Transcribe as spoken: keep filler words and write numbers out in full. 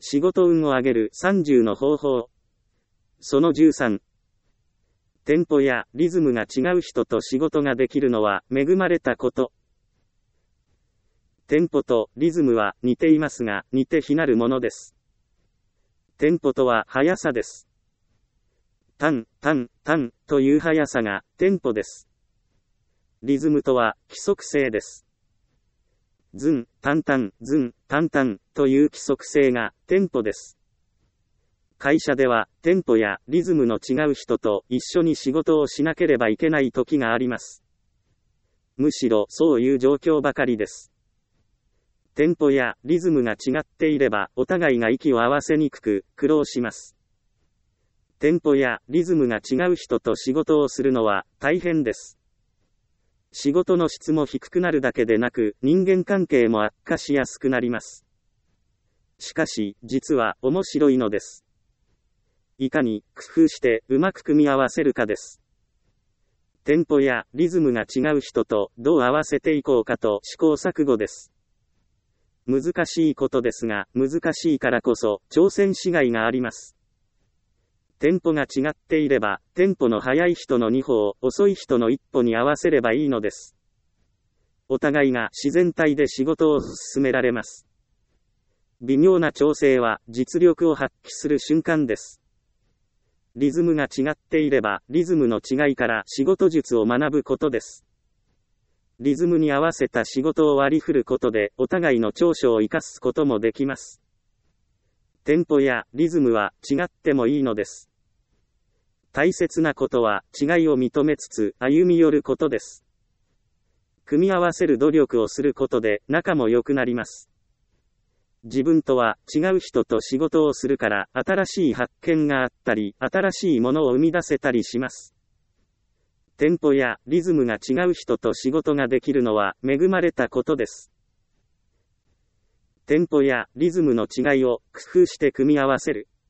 仕事運を上げるさんじゅうの方法。そのじゅうさん。テンポやリズムが違う人と仕事ができるのは恵まれたこと。テンポとリズムは似ていますが、似て非なるものです。テンポとは速さです。タン、タン、タンという速さがテンポです。リズムとは規則性です。ズン、タンタン、ズン、タンタンという規則性がテンポです。会社ではテンポやリズムの違う人と一緒に仕事をしなければいけない時があります。むしろそういう状況ばかりです。テンポやリズムが違っていればお互いが息を合わせにくく苦労します。テンポやリズムが違う人と仕事をするのは大変です。仕事の質も低くなるだけでなく、人間関係も悪化しやすくなります。しかし、実は面白いのです。いかに工夫してうまく組み合わせるかです。テンポやリズムが違う人とどう合わせていこうかと試行錯誤です。難しいことですが、難しいからこそ挑戦しがいがあります。テンポが違っていれば、テンポの速い人のに歩、遅い人のいっ歩に合わせればいいのです。お互いが自然体で仕事を進められます。微妙な調整は実力を発揮する瞬間です。リズムが違っていれば、リズムの違いから仕事術を学ぶことです。リズムに合わせた仕事を割り振ることで、お互いの長所を生かすこともできます。テンポやリズムは違ってもいいのです。大切なことは違いを認めつつ歩み寄ることです。組み合わせる努力をすることで仲も良くなります。自分とは違う人と仕事をするから新しい発見があったり、新しいものを生み出せたりします。テンポやリズムが違う人と仕事ができるのは恵まれたことです。テンポやリズムの違いを工夫して組み合わせる。